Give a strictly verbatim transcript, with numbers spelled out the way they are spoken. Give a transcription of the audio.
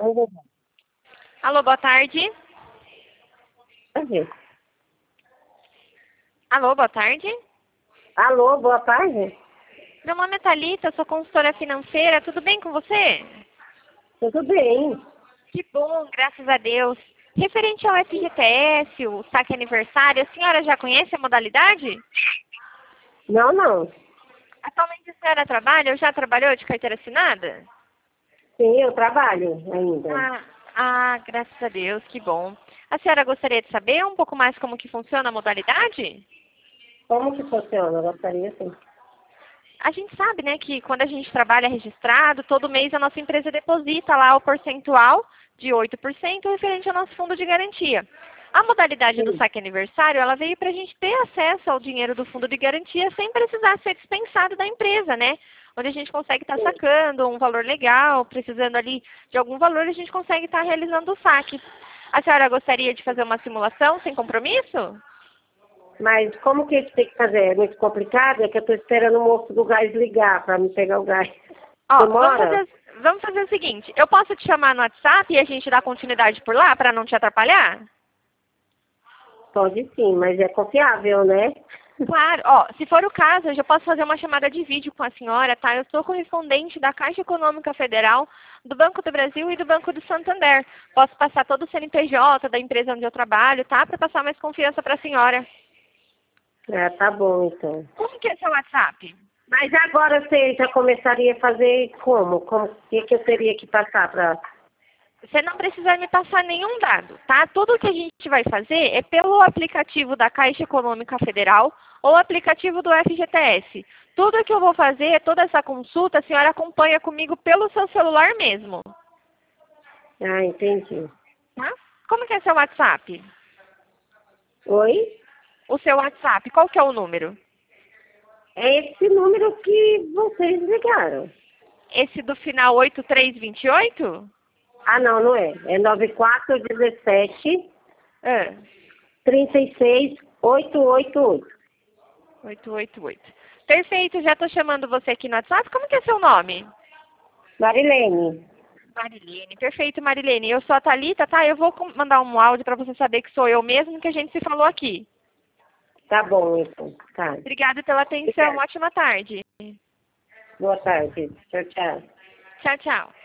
Alô, boa tarde. Alô, boa tarde. Alô, boa tarde. Meu nome é Thalita, eu sou consultora financeira. Tudo bem com você? Tudo bem. Que bom, graças a Deus. Referente ao F G T S, o saque aniversário, a senhora já conhece a modalidade? Não, não. Atualmente a senhora trabalha ou já trabalhou de carteira assinada? Sim, eu trabalho ainda. Ah, ah, graças a Deus, que bom. A senhora gostaria de saber um pouco mais como que funciona a modalidade? Como que funciona? Eu gostaria sim. A gente sabe, né, que quando a gente trabalha registrado, todo mês a nossa empresa deposita lá o percentual de oito por cento referente ao nosso fundo de garantia. A modalidade do Sim. saque aniversário, ela veio para a gente ter acesso ao dinheiro do fundo de garantia sem precisar ser dispensado da empresa, né? Onde a gente consegue estar sacando um valor legal, precisando ali de algum valor, a gente consegue estar realizando o saque. A senhora gostaria de fazer uma simulação sem compromisso? Mas como que isso tem que fazer? É muito complicado? É que eu estou esperando o moço do gás ligar para me pegar o gás. Ó, vamos Demora? fazer, vamos fazer o seguinte, eu posso te chamar no WhatsApp e a gente dá continuidade por lá para não te atrapalhar? Pode sim, mas é confiável, né? Claro, ó, se for o caso, eu já posso fazer uma chamada de vídeo com a senhora, tá? Eu sou correspondente da Caixa Econômica Federal, do Banco do Brasil e do Banco do Santander. Posso passar todo o C N P J da empresa onde eu trabalho, tá? Para passar mais confiança para a senhora. Ah, tá bom então. Como que é seu WhatsApp? Mas agora você já começaria a fazer como? Como que, que eu teria que passar para... Você não precisa me passar nenhum dado, tá? Tudo que a gente vai fazer é pelo aplicativo da Caixa Econômica Federal ou aplicativo do F G T S. Tudo que eu vou fazer, toda essa consulta, a senhora acompanha comigo pelo seu celular mesmo, Ah, entendi. tá? Como que é seu WhatsApp? Oi? O seu WhatsApp, qual que é o número? É esse número que vocês ligaram. Esse do final oito três dois oito? Ah, não, não é. É nove quatro um sete, Ah, três seis, oito oito oito. oito oito oito. Perfeito, já estou chamando você aqui no WhatsApp. Como que é seu nome? Marilene. Marilene, perfeito, Marilene. Eu sou a Thalita, tá? Eu vou com- mandar um áudio para você saber que sou eu mesmo que a gente se falou aqui. Tá bom, então. Tá. Obrigada pela atenção. Obrigada. Ótima tarde. Boa tarde. Tchau, tchau. Tchau, tchau.